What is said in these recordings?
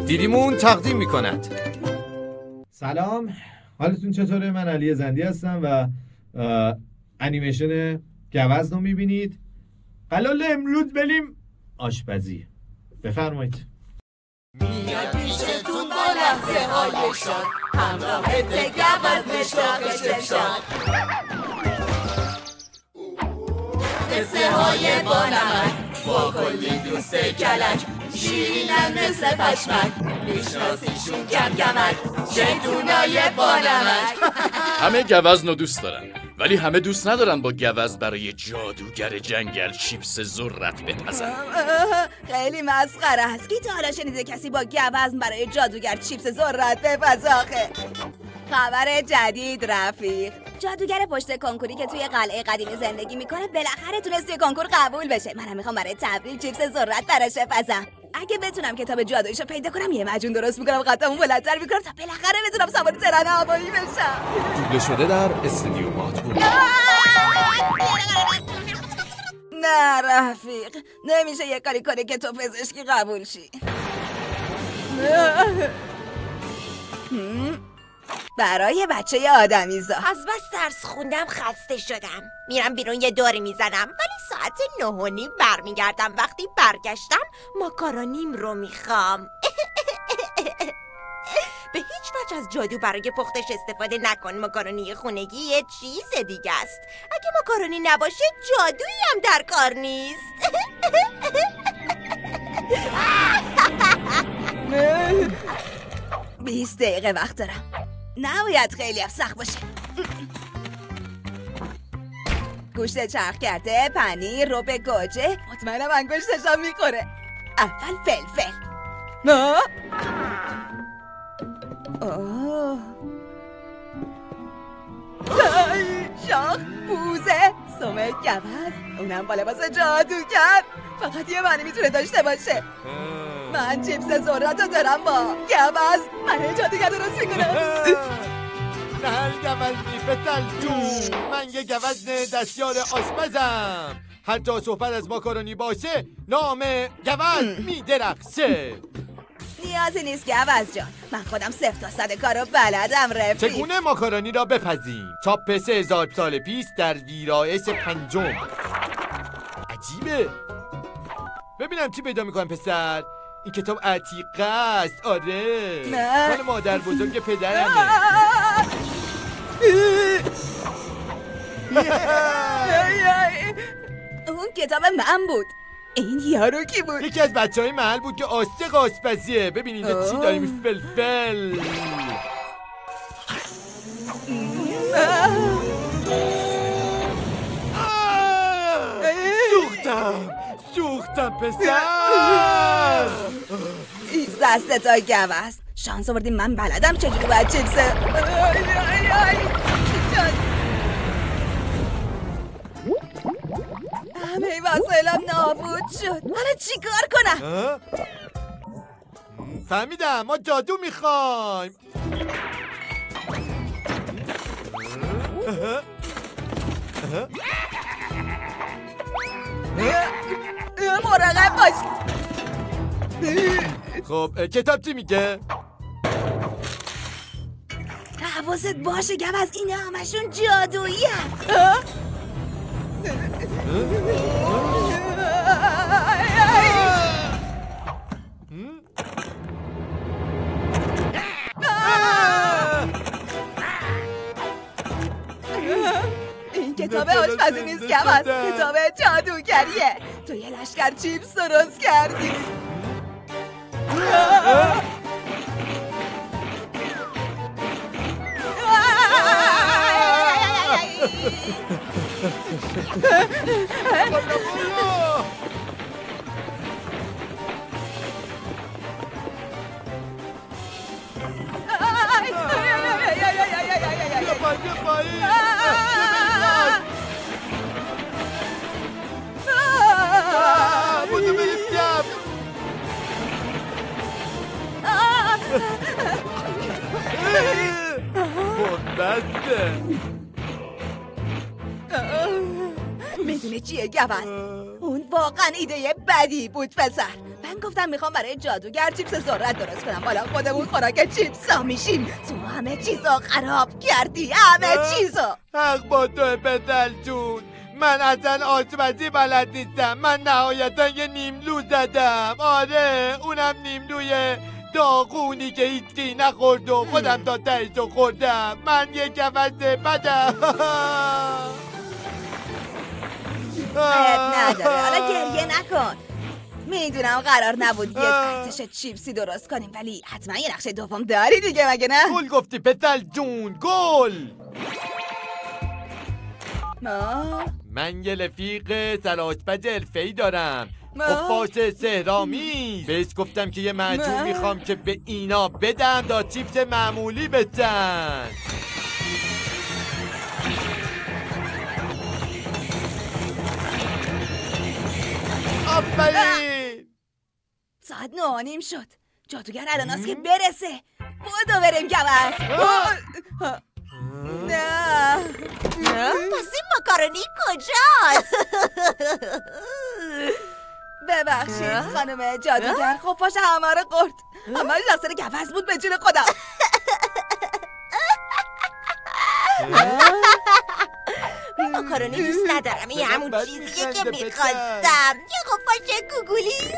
دیدیمون تقدیم میکند. سلام، حالتون چطوره؟ من علی زندی هستم و انیمیشن گوزن رو میبینید. قراره امروز بریم آشپزی. بفرمایید. میاد پیشتون با لحظه های شاد، همراه گوزن مشتاق شمشاد، قصه های بانمک با کلی دوست کلک، شیرینن مثل پشمک، میشناسیشون کم کمک، شیطونای بانمک. همه گوزن رو دوست دارن، ولی همه دوست ندارن با گوزن برای جادوگر جنگل چیپس ذرت بپزن. خیلی مسخره است. کی تا حالا شنیده کسی با گوزن برای جادوگر چیپس ذرت بپزه آخه؟ خبر جدید رفیق. جادوگر پشت کنکوری که توی قلعه قدیمی زندگی میکنه بالاخره تونست توی کنکور قبول بشه. منم میخوام برای تبریک چیپس ذرت براش بپزم. اگه بتونم کتاب جادویشو پیدا کنم یه مجون درست میکنم، قطعمو بلندتر میکنم تا بالاخره بتونم سوار ترن هوایی بشم. دوبله شده در استودیو ماتبور. نه رفیق، نمیشه یه کاری کنی که تو پزشکی قبول شی. برای بچه آدمیزا. از بس درس خوندم خسته شدم، میرم بیرون یه دوری میزنم، ولی ساعت 9:30 برمیگردم. وقتی برگشتم ماکارونیم رو میخوام. به هیچ وجه از جادو برای پختش استفاده نکن. ماکارونی خونگی یه چیز دیگه است. اگه ماکارونی نباشه جادویی هم در کار نیست. 20 دقیقه وقت دارم. نباید خیلی هم سخت باشه. گوشت چرخ کرده، پنیر، رب گوجه. مطمئنم انگشتشم میخوره. اول فلفل. نه؟ اوه شاخ، بوزه، سمه گوزن، اونم با لباس جادوگر. فقط یه معنی میتونه داشته باشه. من چیپس ذرت رو دارم با گوزن. من جادوگر درست میکنم. نه هر گوزنی پسر جون، من یه گوزن دستیار آشپزم. حتی صحبت از ماکارونی باشه نام گوزن میدرخشه. نیازی نیست گوزن جان، من خودم 0 تا 100 کارو بلدم رفیق. چگونه ماکارونی را بپزیم؟ چاپ 3000 سال پیش در ویرایش 5. عجیبه. ببینم چی پیدا میکنم پسر. این کتاب عتیقه است. آره نه، مال مادر بزرگ پدرمه. اون کتاب من بود. این یارو کی بود؟ یکی از بچهای محل بود که عاشق آشپزیه. ببین اینجا چی داریم؟ فلفل. سوختم پسر. این دستت های گوزن. شانس آوردی من بلدم چجوری باید چیپسه. همه وسایلم نابود شد. حالا چی کار کنم؟ فهمیدم، ما جادو میخوایم. مراقب باش. خب کتاب چی میگه؟ حواست باشه گوزن، اینا همشون جادویی هست. این کتاب آشپزی نیست گوزن، کتاب جادوگریه. تو یه لشکر چیپس درست کردی. میدونه چیه گوزن؟ اون واقعا ایده بدی بود پسر. من من گفتم میخوام برای جادوگر چیپس ذرت درست کنم. حالا خودمون خوراک چیپسا میشیم. تو همه چیزو خراب کردی، همه چیزو. حق با تو پسر جون، من اصلا آشپزی بلد نیستم. من نهایتا یه نیملو زدم. آره اونم نیملوی داغونی که هیچکی نخورد و خودم تا تهشو خوردم. من یه گوز بدم. نداره، حالا گریه نکن. میدونم قرار نبود یه ارتش چیپسی درست کنیم، ولی حتما یه نقشه دوم داری دیگه، مگه نه؟ گل گفتی پسر جون، گل. من یه رفیق سرآشپز حرفه‌ای دارم، خفاش سهرامیز. بهش گفتم که یه معجون میخوام که به اینا بدم تا چیپس معمولی بچن. آفرین. ساعت 9:30 شد. جادوگر الان است که برسه. بودو بریم گوز. نه پس این ماکارونی کجاست؟ ببخشید خانم جادوگر، خفاش همه رو قرد. همه داستان گوز بود به جون خودم. ماکارونی دوست ندارم، این همون چیزیه که میخواستم. یه خفاش گوگولی.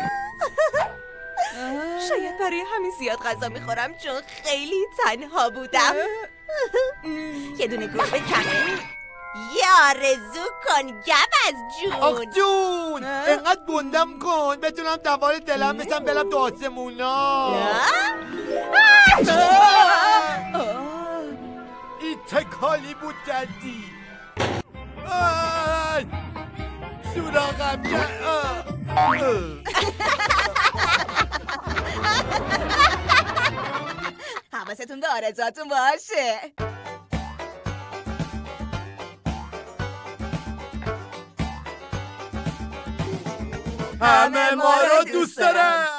شاید برای همین زیاد غذا میخورم، چون خیلی تنها بودم. یه دونه گل بکنه. یه آرزو کن گوز جون. آخ جون، اینقدر بوندم کن بتونم دوار دلم بشم برم تو آسمونا. این چه کالی بود کردی؟ سوراخم کرد. حواستون به آرزوهاتون باشه. همه ما رو دوست دارن.